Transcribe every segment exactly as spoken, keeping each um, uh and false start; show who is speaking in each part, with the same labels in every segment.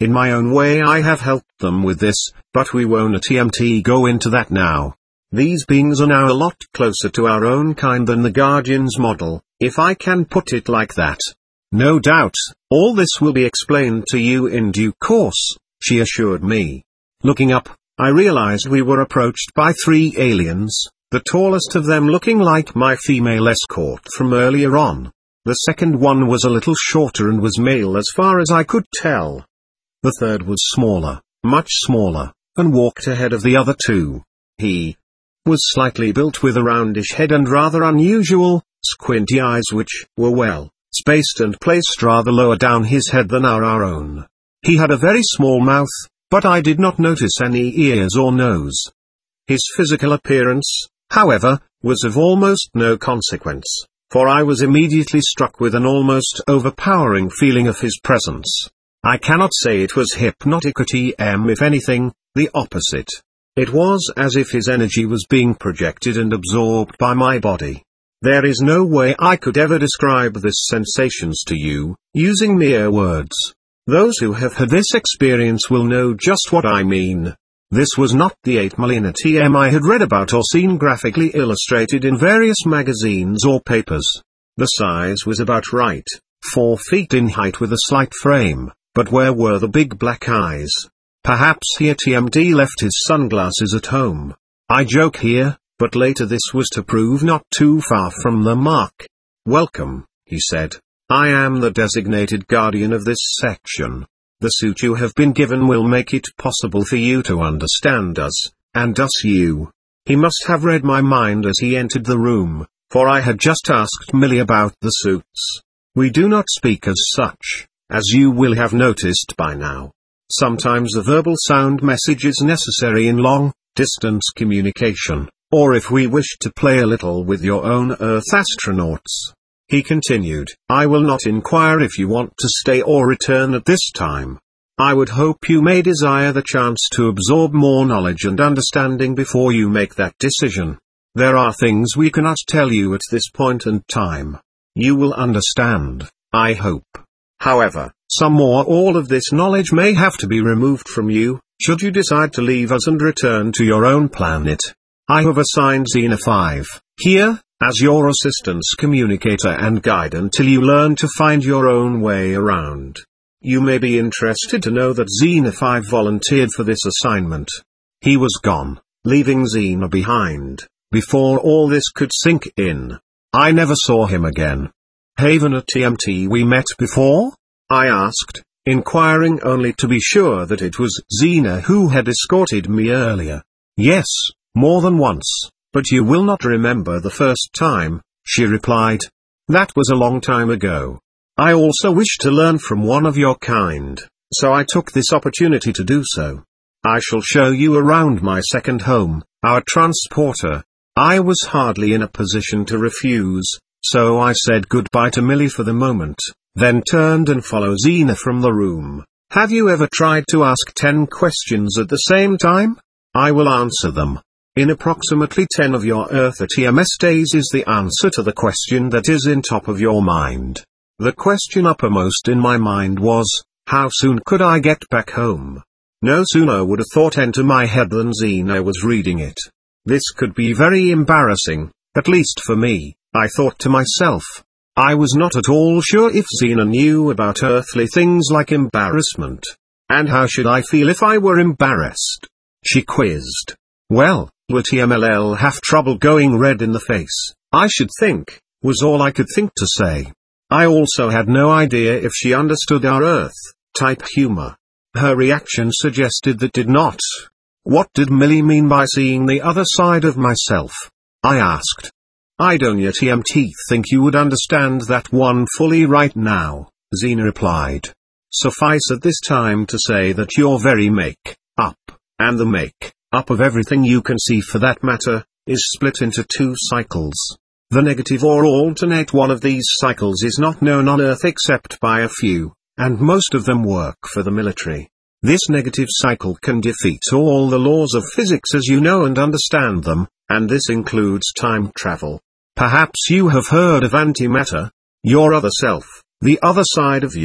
Speaker 1: In my own way I have helped them with this, but we won't at T M T go into that now. These beings are now a lot closer to our own kind than the Guardian's model, if I can put it like that. No doubt, all this will be explained to you in due course, she assured me. Looking up, I realized we were approached by three aliens, the tallest of them looking like my female escort from earlier on. The second one was a little shorter and was male as far as I could tell. The third was smaller, much smaller, and walked ahead of the other two. He was slightly built with a roundish head and rather unusual, squinty eyes which were well spaced and placed rather lower down his head than are our own. He had a very small mouth, but I did not notice any ears or nose. His physical appearance, however, was of almost no consequence, for I was immediately struck with an almost overpowering feeling of his presence. I cannot say it was hypnotic or T M, if anything, the opposite. It was as if his energy was being projected and absorbed by my body. There is no way I could ever describe this sensations to you, using mere words. Those who have had this experience will know just what I mean. This was not the eight million T M I had read about or seen graphically illustrated in various magazines or papers. The size was about right, four feet in height with a slight frame, but where were the big black eyes? Perhaps he at T M D left his sunglasses at home. I joke here, but later this was to prove not too far from the mark. Welcome, he said. I am the designated guardian of this section. The suit you have been given will make it possible for you to understand us, and us you. He must have read my mind as he entered the room, for I had just asked Millie about the suits. We do not speak as such, as you will have noticed by now. Sometimes a verbal sound message is necessary in long-distance communication, or if we wish to play a little with your own Earth astronauts. He continued, I will not inquire if you want to stay or return at this time. I would hope you may desire the chance to absorb more knowledge and understanding before you make that decision. There are things we cannot tell you at this point in time. You will understand, I hope. However, some or all of this knowledge may have to be removed from you, should you decide to leave us and return to your own planet. I have assigned Xena five, here, as your assistance communicator and guide until you learn to find your own way around. You may be interested to know that Xena five volunteered for this assignment. He was gone, leaving Xena behind, before all this could sink in. I never saw him again. Haven at T M T we met before? I asked, inquiring only to be sure that it was Xena who had escorted me earlier. Yes, more than once, but you will not remember the first time, she replied. That was a long time ago. I also wish to learn from one of your kind, so I took this opportunity to do so. I shall show you around my second home, our transporter. I was hardly in a position to refuse, so I said goodbye to Millie for the moment, then turned and followed Xena from the room. Have you ever tried to ask ten questions at the same time? I will answer them. In approximately ten of your Earth T M S days is the answer to the question that is in top of your mind. The question uppermost in my mind was, how soon could I get back home? No sooner would a thought enter my head than Xena was reading it. This could be very embarrassing, at least for me, I thought to myself. I was not at all sure if Xena knew about earthly things like embarrassment. And how should I feel if I were embarrassed? She quizzed. Well, would T M L L have trouble going red in the face, I should think, was all I could think to say. I also had no idea if she understood our Earth-type humor. Her reaction suggested that did not. What did Millie mean by seeing the other side of myself? I asked. I don't yet T M T think you would understand that one fully right now, Xena replied. Suffice at this time to say that your very make-up, and the make-up of everything you can see for that matter, is split into two cycles. The negative or alternate one of these cycles is not known on Earth except by a few, and most of them work for the military. This negative cycle can defeat all the laws of physics as you know and understand them, and this includes time travel. Perhaps you have heard of antimatter. Your other self, the other side of you,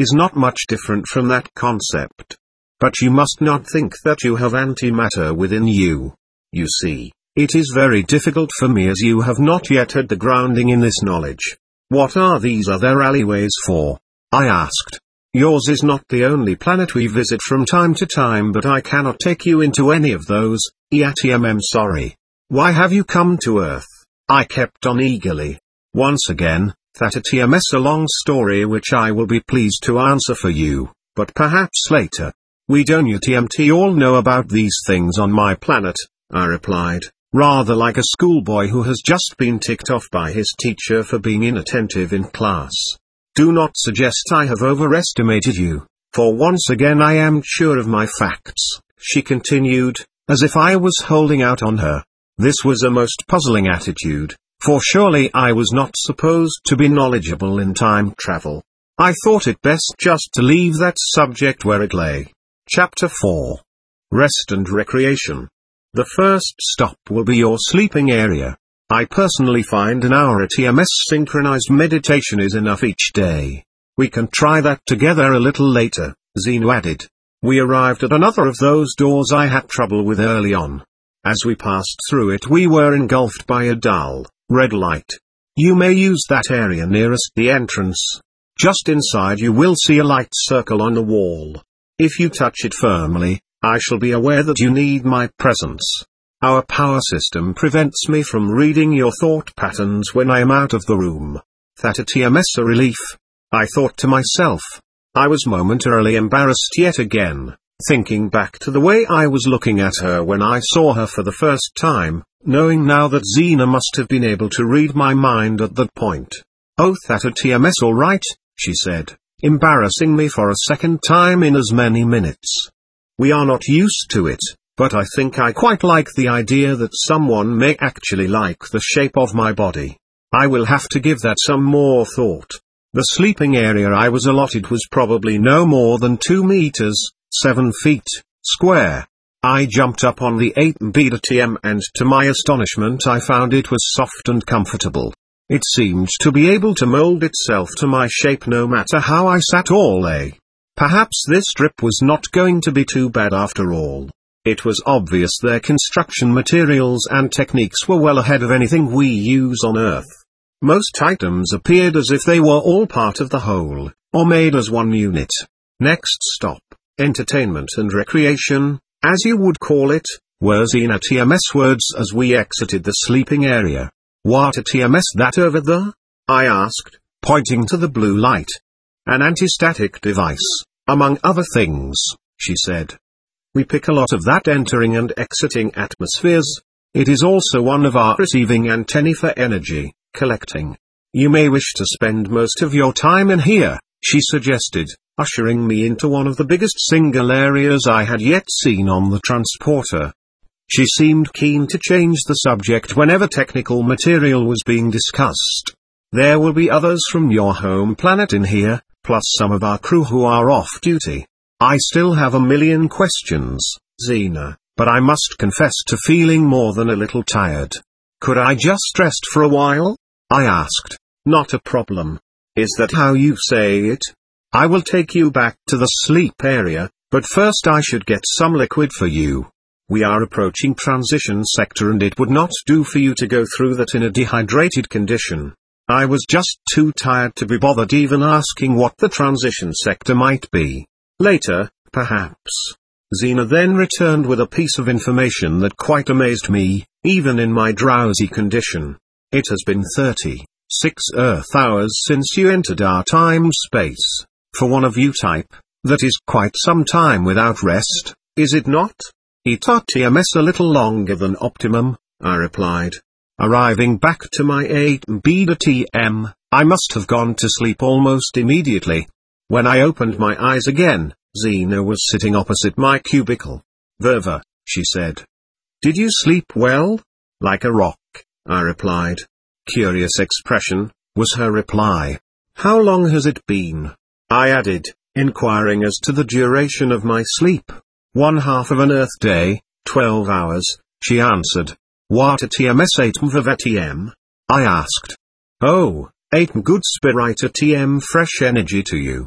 Speaker 1: is not much different from that concept. But you must not think that you have antimatter within you. You see, it is very difficult for me as you have not yet had the grounding in this knowledge. What are these other alleyways for? I asked. Yours is not the only planet we visit from time to time, but I cannot take you into any of those. Yatm sorry. Why have you come to Earth? I kept on eagerly. Once again, that Atm a long story which I will be pleased to answer for you, but perhaps later. We don't T M T all know about these things on my planet, I replied, rather like a schoolboy who has just been ticked off by his teacher for being inattentive in class. Do not suggest I have overestimated you, for once again I am sure of my facts, she continued, as if I was holding out on her. This was a most puzzling attitude, for surely I was not supposed to be knowledgeable in time travel. I thought it best just to leave that subject where it lay. Chapter four. Rest and Recreation. The first stop will be your sleeping area. I personally find an hour at E M S synchronized meditation is enough each day. We can try that together a little later, Zeno added. We arrived at another of those doors I had trouble with early on. As we passed through it we were engulfed by a dull, red light. You may use that area nearest the entrance. Just inside you will see a light circle on the wall. If you touch it firmly, I shall be aware that you need my presence. Our power system prevents me from reading your thought patterns when I am out of the room. That a T M S a relief. I thought to myself. I was momentarily embarrassed yet again, thinking back to the way I was looking at her when I saw her for the first time, knowing now that Xena must have been able to read my mind at that point. Oh, that a T M S all right, she said, embarrassing me for a second time in as many minutes. We are not used to it, but I think I quite like the idea that someone may actually like the shape of my body. I will have to give that some more thought. The sleeping area I was allotted was probably no more than two meters, seven feet, square. I jumped up on the eight beta T M and to my astonishment I found it was soft and comfortable. It seemed to be able to mold itself to my shape no matter how I sat or lay. Perhaps this trip was not going to be too bad after all. It was obvious their construction materials and techniques were well ahead of anything we use on Earth. Most items appeared as if they were all part of the whole, or made as one unit. Next stop, entertainment and recreation, as you would call it, were Xena T M S words as we exited the sleeping area. What a T M S that over there? I asked, pointing to the blue light. An anti-static device, among other things, she said. We pick a lot of that entering and exiting atmospheres. It is also one of our receiving antennae for energy collecting. You may wish to spend most of your time in here, she suggested, ushering me into one of the biggest single areas I had yet seen on the transporter. She seemed keen to change the subject whenever technical material was being discussed. There will be others from your home planet in here, plus some of our crew who are off duty. I still have a million questions, Xena, but I must confess to feeling more than a little tired. Could I just rest for a while? I asked. Not a problem. Is that how you say it? I will take you back to the sleep area, but first I should get some liquid for you. We are approaching transition sector and it would not do for you to go through that in a dehydrated condition. I was just too tired to be bothered even asking what the transition sector might be. Later, perhaps. Xena then returned with a piece of information that quite amazed me, even in my drowsy condition. It has been thirty-six Earth hours since you entered our time-space. For one of you type, that is quite some time without rest, is it not? It R T M S a little longer than optimum, I replied. Arriving back to my eight beta T M, I must have gone to sleep almost immediately. When I opened my eyes again, Xena was sitting opposite my cubicle. Verva, she said. Did you sleep well? Like a rock, I replied. Curious expression, was her reply. How long has it been? I added, inquiring as to the duration of my sleep. One half of an Earth day, twelve hours, she answered. What a T M S eight Mv T M? I asked. Oh, eight good spirit T M fresh energy to you.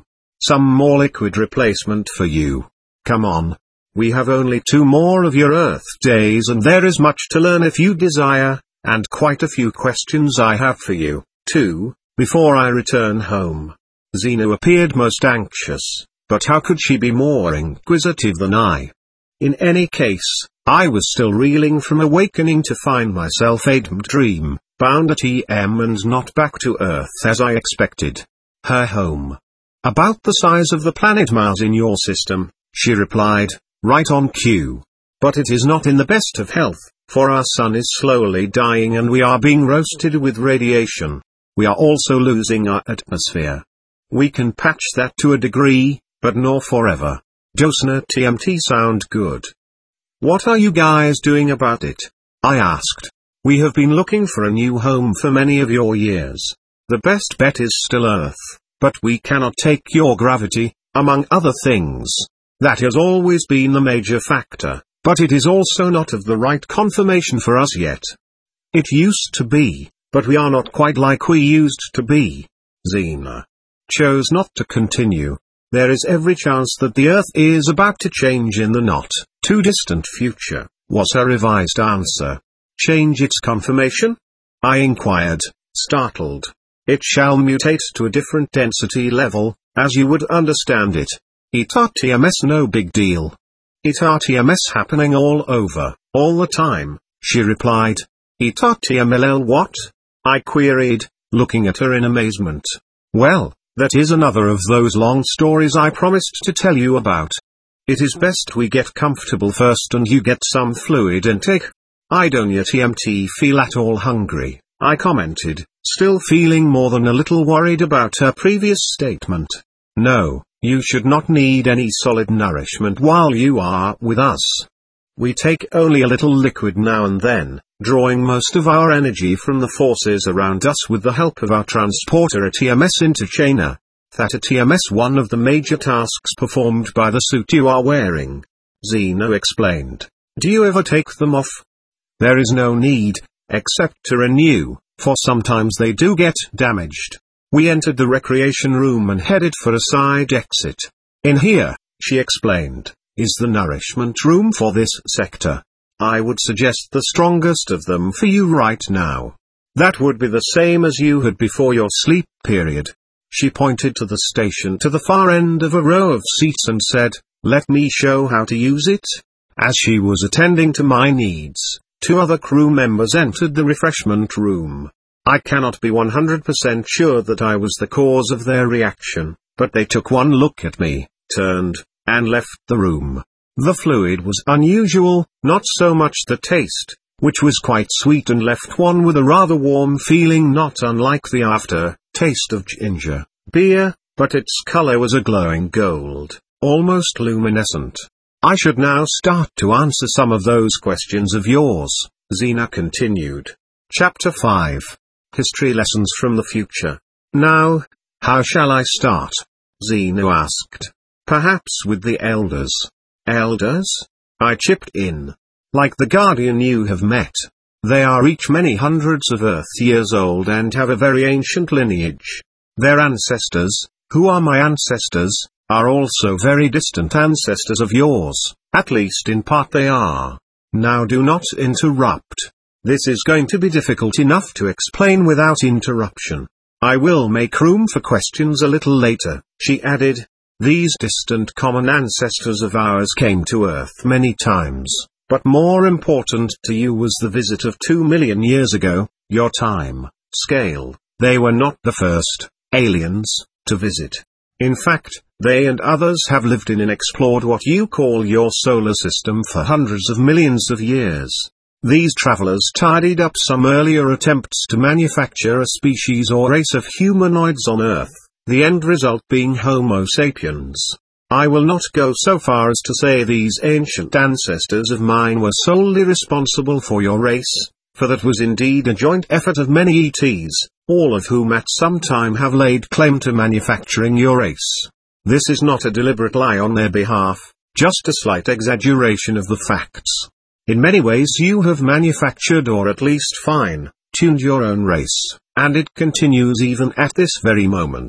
Speaker 1: some more liquid replacement for you. Come on. We have only two more of your Earth days and there is much to learn if you desire, and quite a few questions I have for you, too, before I return home. Xena appeared most anxious, but how could she be more inquisitive than I? In any case, I was still reeling from awakening to find myself a dream, bound at E M and not back to Earth as I expected. Her home. About the size of the planet Mars in your system, she replied, right on cue. But it is not in the best of health, for our sun is slowly dying and we are being roasted with radiation. We are also losing our atmosphere. We can patch that to a degree, but not forever. Doesn't T M T sound good? What are you guys doing about it? I asked. We have been looking for a new home for many of your years. The best bet is still Earth, but we cannot take your gravity, among other things. That has always been the major factor, but it is also not of the right conformation for us yet. It used to be, but we are not quite like we used to be. Xena chose not to continue. There is every chance that the Earth is about to change in the not too distant future, was her revised answer. Change its conformation? I inquired, startled. It shall mutate to a different density level, as you would understand it. It R T M S no big deal. It R T M S happening all over, all the time, she replied. It R T M L L what? I queried, looking at her in amazement. Well, that is another of those long stories I promised to tell you about. It is best we get comfortable first and you get some fluid intake. I don't yet T M T feel at all hungry, I commented, still feeling more than a little worried about her previous statement. No, you should not need any solid nourishment while you are with us. We take only a little liquid now and then, drawing most of our energy from the forces around us with the help of our transporter A T M S interchainer. That A T M S one of the major tasks performed by the suit you are wearing. Xena explained. Do you ever take them off? There is no need, except to renew, for sometimes they do get damaged. We entered the recreation room and headed for a side exit. In here, she explained, is the nourishment room for this sector. I would suggest the strongest of them for you right now. That would be the same as you had before your sleep period. She pointed to the station to the far end of a row of seats and said, let me show how to use it. As she was attending to my needs, two other crew members entered the refreshment room. I cannot be one hundred percent sure that I was the cause of their reaction, but they took one look at me, turned, and left the room. The fluid was unusual, not so much the taste, which was quite sweet and left one with a rather warm feeling not unlike the after taste of ginger beer, but its color was a glowing gold, almost luminescent. I should now start to answer some of those questions of yours, Xena continued. Chapter five. History Lessons from the Future. Now, how shall I start? Xena asked. Perhaps with the elders. Elders? I chipped in. Like the Guardian you have met. They are each many hundreds of Earth years old and have a very ancient lineage. Their ancestors, who are my ancestors, are also very distant ancestors of yours, at least in part they are. Now do not interrupt. This is going to be difficult enough to explain without interruption. I will make room for questions a little later, she added. These distant common ancestors of ours came to Earth many times, but more important to you was the visit of two million years ago, your time scale. They were not the first aliens to visit. In fact, they and others have lived in and explored what you call your solar system for hundreds of millions of years. These travelers tidied up some earlier attempts to manufacture a species or race of humanoids on Earth, the end result being Homo sapiens. I will not go so far as to say these ancient ancestors of mine were solely responsible for your race, for that was indeed a joint effort of many E Ts, all of whom at some time have laid claim to manufacturing your race. This is not a deliberate lie on their behalf, just a slight exaggeration of the facts. In many ways you have manufactured or at least fine-tuned your own race, and it continues even at this very moment.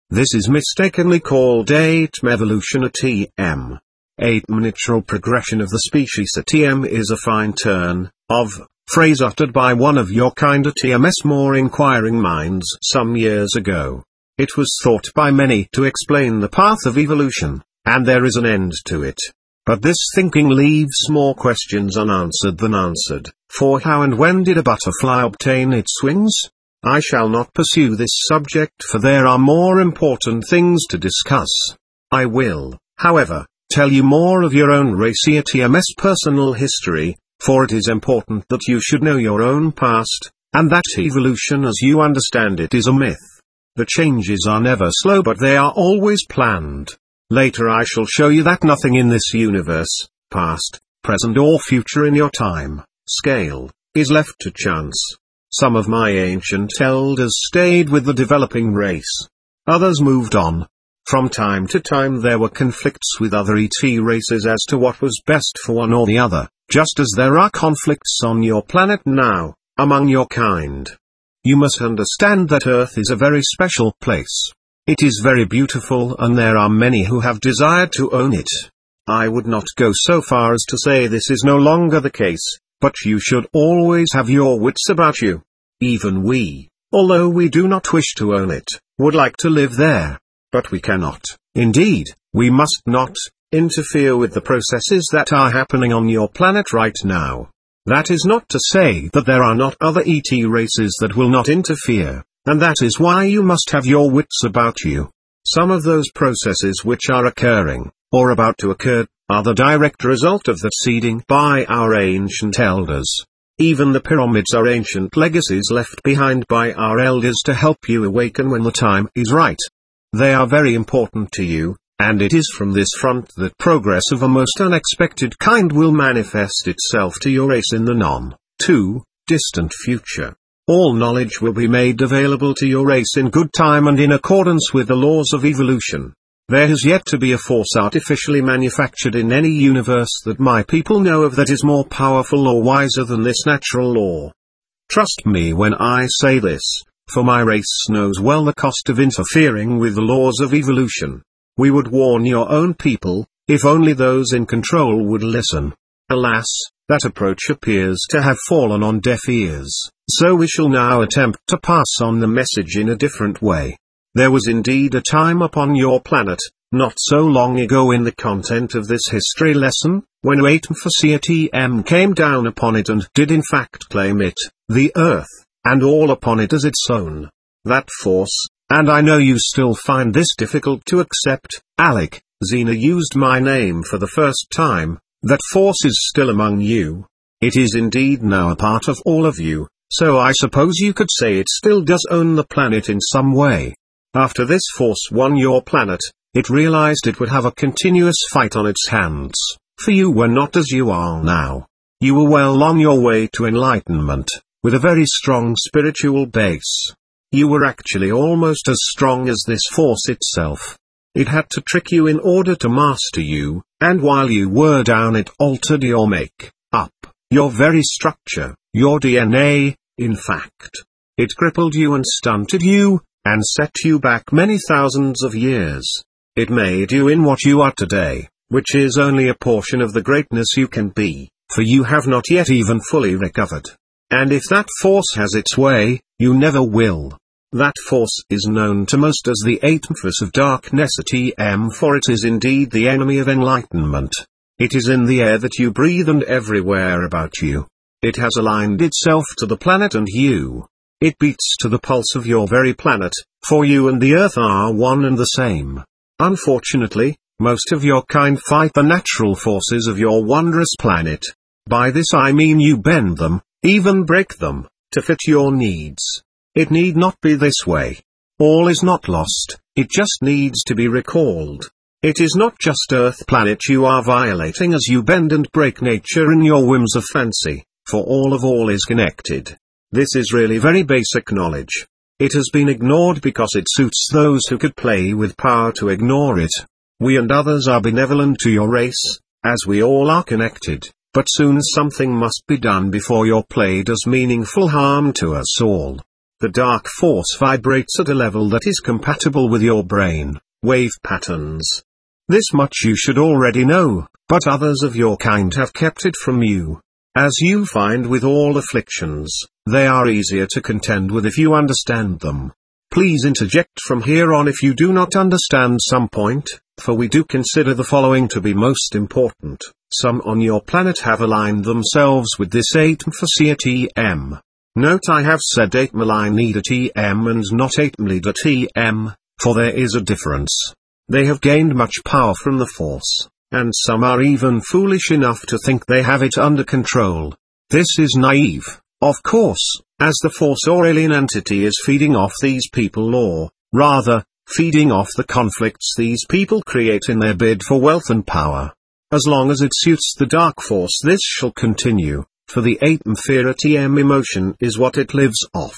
Speaker 1: This is mistakenly called A T M evolution, a T M. A T M natural progression of the species. A T M is a fine turn of phrase uttered by one of your kind, a T M S more inquiring minds some years ago. It was thought by many to explain the path of evolution, and there is an end to it. But this thinking leaves more questions unanswered than answered, for how and when did a butterfly obtain its wings? I shall not pursue this subject, for there are more important things to discuss. I will, however, tell you more of your own race, A T M S personal history, for it is important that you should know your own past, and that evolution as you understand it is a myth. The changes are never slow, but they are always planned. Later I shall show you that nothing in this universe, past, present or future in your time scale, is left to chance. Some of my ancient elders stayed with the developing race. Others moved on. From time to time there were conflicts with other E T races as to what was best for one or the other, just as there are conflicts on your planet now, among your kind. You must understand that Earth is a very special place. It is very beautiful, and there are many who have desired to own it. I would not go so far as to say this is no longer the case, but you should always have your wits about you. Even we, although we do not wish to own it, would like to live there. But we cannot, indeed, we must not, interfere with the processes that are happening on your planet right now. That is not to say that there are not other E T races that will not interfere, and that is why you must have your wits about you. Some of those processes which are occurring, or about to occur, are the direct result of the seeding by our ancient elders. Even the pyramids are ancient legacies left behind by our elders to help you awaken when the time is right. They are very important to you, and it is from this front that progress of a most unexpected kind will manifest itself to your race in the non-too distant future. All knowledge will be made available to your race in good time and in accordance with the laws of evolution. There has yet to be a force artificially manufactured in any universe that my people know of that is more powerful or wiser than this natural law. Trust me when I say this, for my race knows well the cost of interfering with the laws of evolution. We would warn your own people, if only those in control would listen. Alas, that approach appears to have fallen on deaf ears, so we shall now attempt to pass on the message in a different way. There was indeed a time upon your planet, not so long ago in the content of this history lesson, when A T M for C A T M came down upon it and did in fact claim it, the Earth, and all upon it as its own. That force, and I know you still find this difficult to accept, Alec, Xena used my name for the first time, that force is still among you. It is indeed now a part of all of you, so I suppose you could say it still does own the planet in some way. After this force won your planet, it realized it would have a continuous fight on its hands, for you were not as you are now. You were well on your way to enlightenment, with a very strong spiritual base. You were actually almost as strong as this force itself. It had to trick you in order to master you, and while you were down it altered your make-up, your very structure, your D N A, in fact. It crippled you and stunted you, and set you back many thousands of years. It made you in what you are today, which is only a portion of the greatness you can be, for you have not yet even fully recovered. And if that force has its way, you never will. That force is known to most as the A T M force of darkness, A T M, for it is indeed the enemy of enlightenment. It is in the air that you breathe and everywhere about you. It has aligned itself to the planet and you. It beats to the pulse of your very planet, for you and the Earth are one and the same. Unfortunately, most of your kind fight the natural forces of your wondrous planet. By this I mean you bend them, even break them, to fit your needs. It need not be this way. All is not lost, it just needs to be recalled. It is not just Earth planet you are violating as you bend and break nature in your whims of fancy, for all of all is connected. This is really very basic knowledge. It has been ignored because it suits those who could play with power to ignore it. We and others are benevolent to your race, as we all are connected, but soon something must be done before your play does meaningful harm to us all. The dark force vibrates at a level that is compatible with your brain wave patterns. This much you should already know, but others of your kind have kept it from you. As you find with all afflictions, they are easier to contend with if you understand them. Please interject from here on if you do not understand some point, for we do consider the following to be most important. Some on your planet have aligned themselves with this eight M for C T M. Note I have said eight M align leader T M and not eight M leader T M, for there is a difference. They have gained much power from the Force, and some are even foolish enough to think they have it under control. This is naive, of course, as the Force or alien entity is feeding off these people or, rather, feeding off the conflicts these people create in their bid for wealth and power. As long as it suits the Dark Force this shall continue, for the eight M fear T M emotion is what it lives off.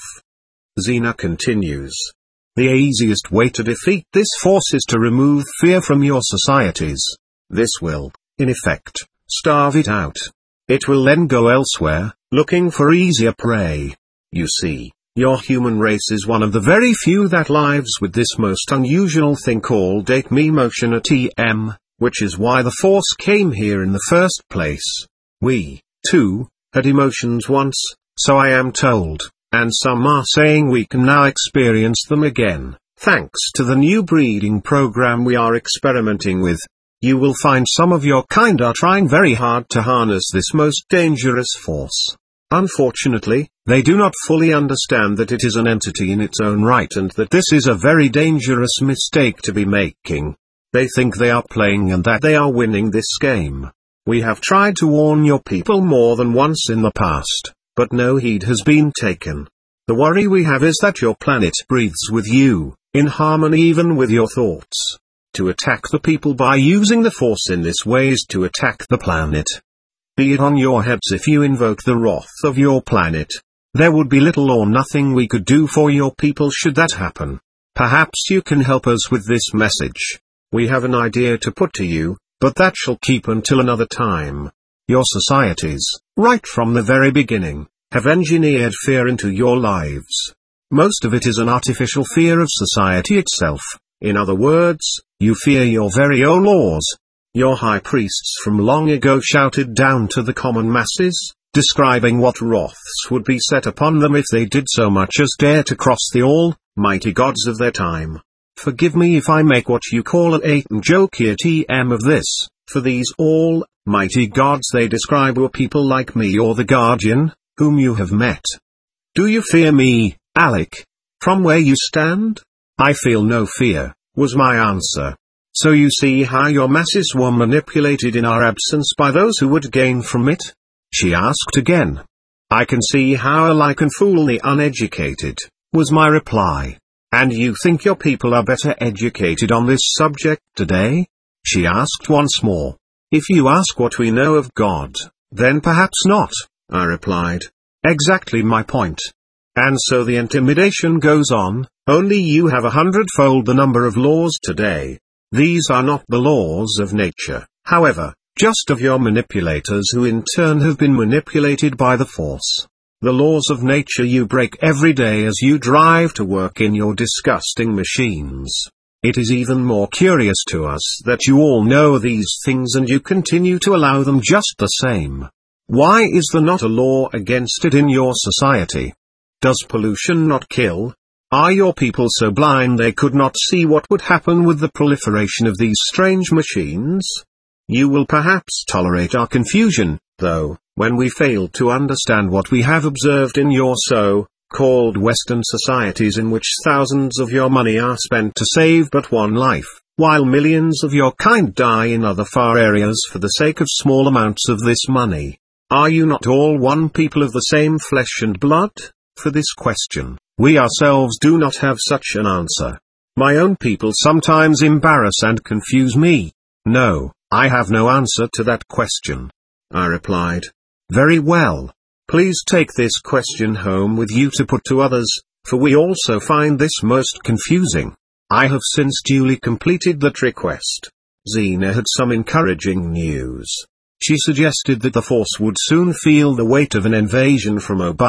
Speaker 1: Xena continues. The easiest way to defeat this force is to remove fear from your societies. This will, in effect, starve it out. It will then go elsewhere, looking for easier prey. You see, your human race is one of the very few that lives with this most unusual thing called eight M emotion or T M, which is why the Force came here in the first place. We, too, had emotions once, so I am told. And some are saying we can now experience them again, thanks to the new breeding program we are experimenting with. You will find some of your kind are trying very hard to harness this most dangerous force. Unfortunately, they do not fully understand that it is an entity in its own right and that this is a very dangerous mistake to be making. They think they are playing and that they are winning this game. We have tried to warn your people more than once in the past, but no heed has been taken. The worry we have is that your planet breathes with you, in harmony even with your thoughts. To attack the people by using the Force in this way is to attack the planet. Be it on your heads if you invoke the wrath of your planet. There would be little or nothing we could do for your people should that happen. Perhaps you can help us with this message. We have an idea to put to you, but that shall keep until another time. Your societies, right from the very beginning, have engineered fear into your lives. Most of it is an artificial fear of society itself. In other words, you fear your very own laws. Your high priests from long ago shouted down to the common masses, describing what wraths would be set upon them if they did so much as dare to cross the almighty gods of their time. Forgive me if I make what you call an eight M joke here T M of this, for these almighty gods they describe were people like me or the Guardian, whom you have met. Do you fear me, Alec? From where you stand? I feel no fear, was my answer. So you see how your masses were manipulated in our absence by those who would gain from it? She asked again. I can see how Alec can fool the uneducated, was my reply. And you think your people are better educated on this subject today? She asked once more. If you ask what we know of God, then perhaps not, I replied. Exactly my point. And so the intimidation goes on, only you have a hundredfold the number of laws today. These are not the laws of nature, however, just of your manipulators who in turn have been manipulated by the Force. The laws of nature you break every day as you drive to work in your disgusting machines. It is even more curious to us that you all know these things and you continue to allow them just the same. Why is there not a law against it in your society? Does pollution not kill? Are your people so blind they could not see what would happen with the proliferation of these strange machines? You will perhaps tolerate our confusion, though, when we fail to understand what we have observed in your so-called Western societies in which thousands of your money are spent to save but one life, while millions of your kind die in other far areas for the sake of small amounts of this money. Are you not all one people of the same flesh and blood? For this question, we ourselves do not have such an answer. My own people sometimes embarrass and confuse me. No, I have no answer to that question. I replied. Very well. Please take this question home with you to put to others, for we also find this most confusing. I have since duly completed that request. Xena had some encouraging news. She suggested that the Force would soon feel the weight of an invasion from above.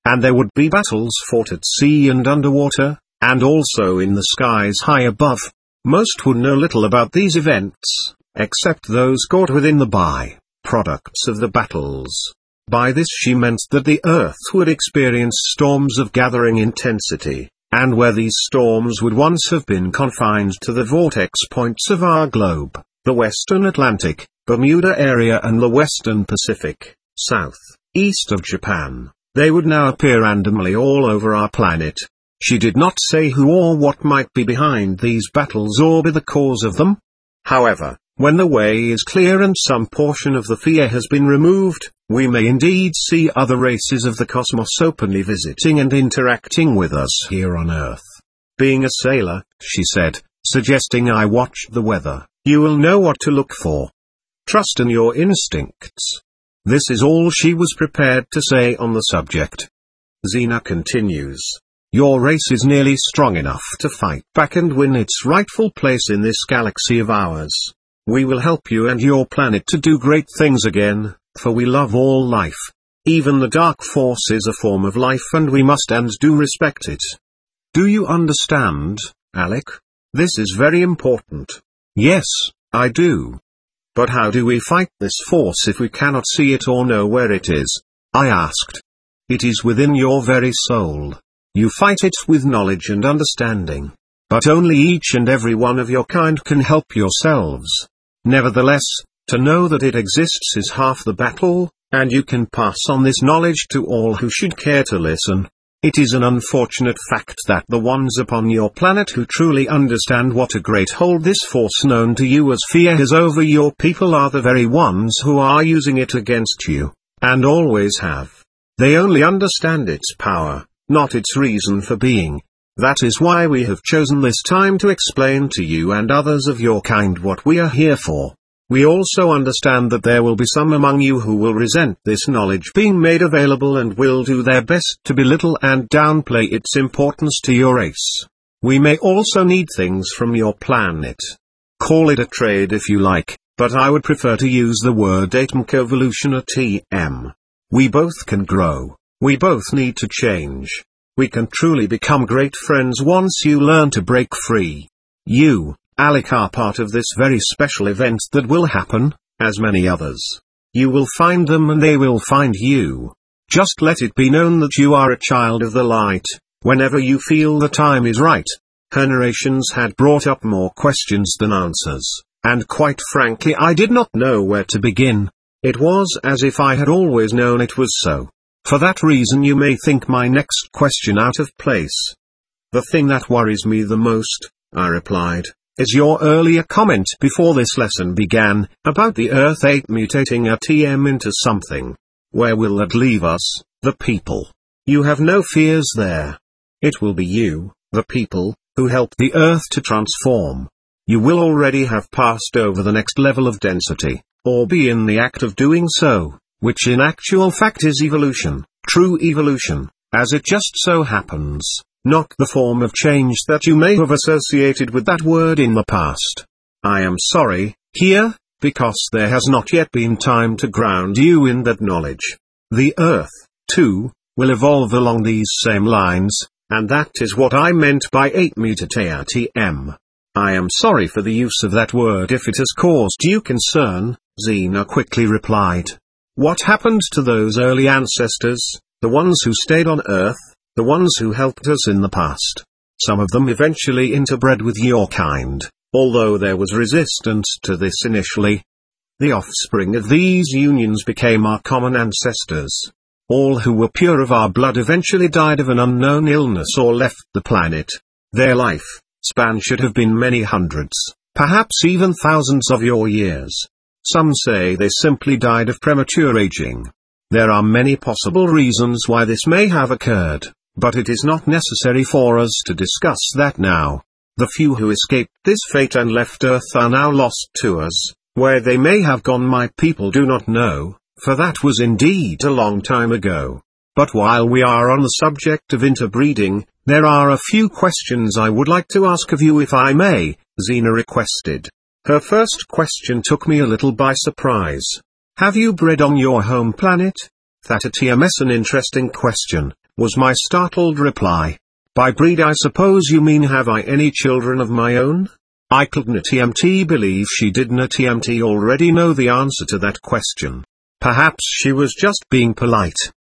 Speaker 1: and there would be battles fought at sea and underwater, and also in the skies high above. Most would know little about these events, except those caught within the by-products of the battles. By this she meant that the earth would experience storms of gathering intensity, and where these storms would once have been confined to the vortex points of our globe, the western Atlantic, Bermuda area and the western Pacific, south, east of Japan, they would now appear randomly all over our planet. She did not say who or what might be behind these battles or be the cause of them. However, when the way is clear and some portion of the fear has been removed, we may indeed see other races of the cosmos openly visiting and interacting with us here on Earth. Being a sailor, she said, suggesting I watched the weather, you will know what to look for. Trust in your instincts. This is all she was prepared to say on the subject. Xena continues. Your race is nearly strong enough to fight back and win its rightful place in this galaxy of ours. We will help you and your planet to do great things again, for we love all life. Even the dark force is a form of life and we must and do respect it. Do you understand, Alec? This is very important. Yes, I do. But how do we fight this force if we cannot see it or know where it is? I asked. It is within your very soul. You fight it with knowledge and understanding. But only each and every one of your kind can help yourselves. Nevertheless, to know that it exists is half the battle, and you can pass on this knowledge to all who should care to listen. It is an unfortunate fact that the ones upon your planet who truly understand what a great hold this force known to you as fear has over your people are the very ones who are using it against you, and always have. They only understand its power, not its reason for being. That is why we have chosen this time to explain to you and others of your kind what we are here for. We also understand that there will be some among you who will resent this knowledge being made available and will do their best to belittle and downplay its importance to your race. We may also need things from your planet. Call it a trade if you like, but I would prefer to use the word atom coevolution or T M. We both can grow. We both need to change. We can truly become great friends once you learn to break free. You, Alec, are part of this very special event that will happen, as many others. You will find them and they will find you. Just let it be known that you are a child of the light, whenever you feel the time is right. Her narrations had brought up more questions than answers, and quite frankly I did not know where to begin. It was as if I had always known it was so. For that reason you may think my next question out of place. The thing that worries me the most, I replied, is your earlier comment before this lesson began, about the Earth eight mutating a T M into something. Where will that leave us, the people? You have no fears there. It will be you, the people, who help the Earth to transform. You will already have passed over the next level of density, or be in the act of doing so, which in actual fact is evolution, true evolution, as it just so happens, not the form of change that you may have associated with that word in the past. I am sorry, here, because there has not yet been time to ground you in that knowledge. The Earth, too, will evolve along these same lines, and that is what I meant by eight mutate T M. I am sorry for the use of that word if it has caused you concern, Xena quickly replied. What happened to those early ancestors, the ones who stayed on Earth, the ones who helped us in the past? Some of them eventually interbred with your kind, although there was resistance to this initially. The offspring of these unions became our common ancestors. All who were pure of our blood eventually died of an unknown illness or left the planet. Their life span should have been many hundreds, perhaps even thousands of your years. Some say they simply died of premature aging. There are many possible reasons why this may have occurred, but it is not necessary for us to discuss that now. The few who escaped this fate and left Earth are now lost to us. Where they may have gone my people do not know, for that was indeed a long time ago. But while we are on the subject of interbreeding, there are a few questions I would like to ask of you if I may, Xena requested. Her first question took me a little by surprise. Have you bred on your home planet? That is an interesting question, was my startled reply. By breed I suppose you mean have I any children of my own? I couldn't believe she didn't already know the answer to that question. Perhaps she was just being polite.